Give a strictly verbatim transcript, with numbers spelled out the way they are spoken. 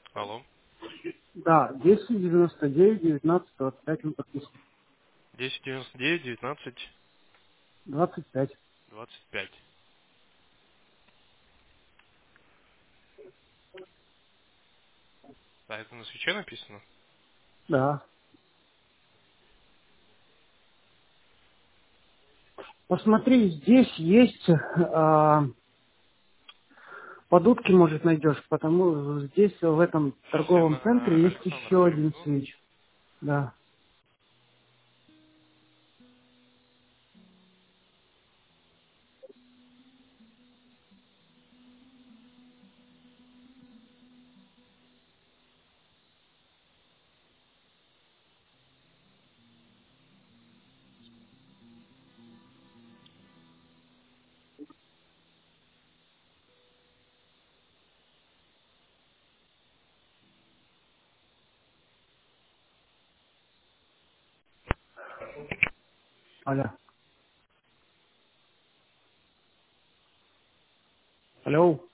Алло. Да, десять девяносто девять девятнадцать двадцать пять он подписан. десять девяносто девять девятнадцать двадцать пять. двадцать пять. А это на свече написано? Да. Посмотри, здесь есть а, под утки, может, найдешь, потому здесь в этом В смысле, торговом на центре есть Александра еще один Первого? свеч. Да. Алло. Алло.